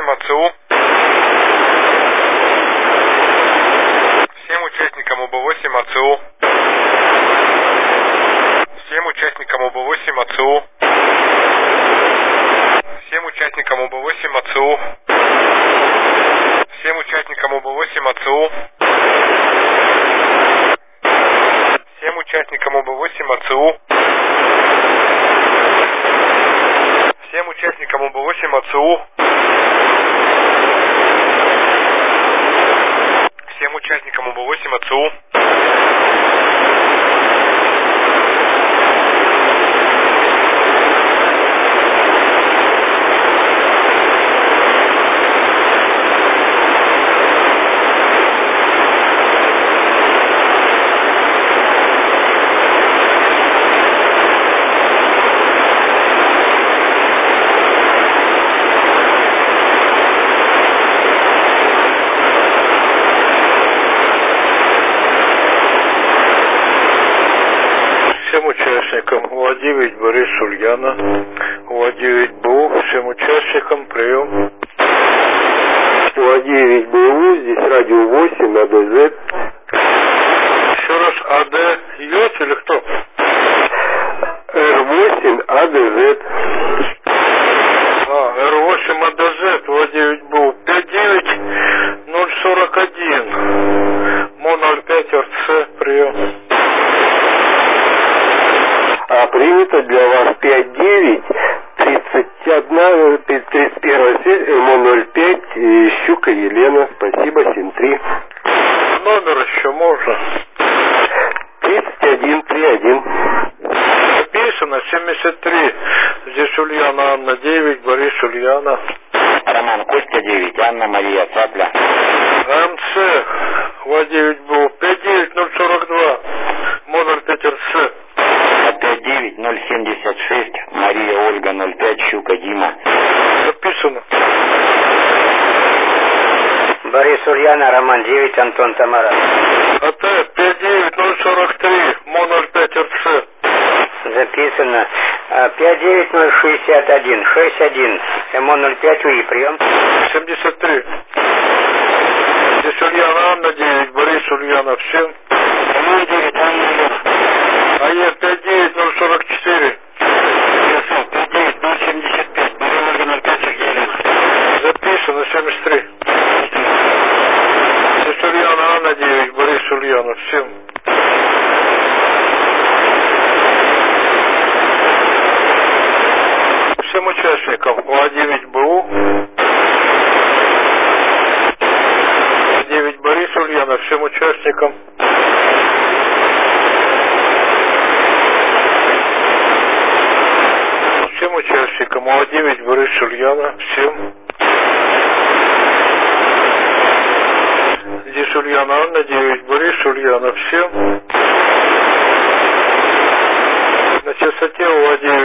УБ-8 АЦУ. Всем участникам УБ-8 АЦУ. Всем участникам УБ-8 АЦУ. Всем участникам УБ-8 АЦУ. Всем участникам УБ-8 АЦУ. Всем участникам УБ-8 АЦУ. Всем участникам УБ-8 АЦУ. Всем участникам УБ-8 АЦУ. Всем участникам УА-9 Борис Ульяна, УА-9 БУ, всем участникам прием. УА-9 БУ, здесь радио 8, АДЗ. Еще раз, АД Йод или кто? Р8 АДЗ. Р8 АДЗ, УА-9 БУ, 59041, МО-05 РЦ, прием. Принято для вас 59 31 31 связь МО-05 Щука Елена, спасибо, 7-3. Номер еще можно? 3131. Записано 73. Здесь Ульяна Анна 9, Борис Ульяна. Роман Костя 9, Анна Мария Цапля. МЦ УА-9 БУ 59042, МО-05 РЦ. 59076, Мария Ольга 05, Щука Дима. Записано. Борис Ульяна, Роман 9, Антон Тамара. АТ 59043, МО-05 РЦ. Записано. 59061, 61, МО-05 УИ, прием. 73. Здесь Ульяна Анна 9, Борис Ульяна, всем. Роман 9, Анна Елена. АЕ 59044. 59075, Мария Ольга 05, Елена. Записано 73. Здесь Ульяна Анна 9, Борис Ульяна, всем. Всем участникам УА-9 БУ, 9 Борис Ульяна, всем участникам. Всем участникам УА-9 Борис Ульяна, всем. Здесь Ульяна Анна 9, Борис Ульяна, всем. На частоте УА-9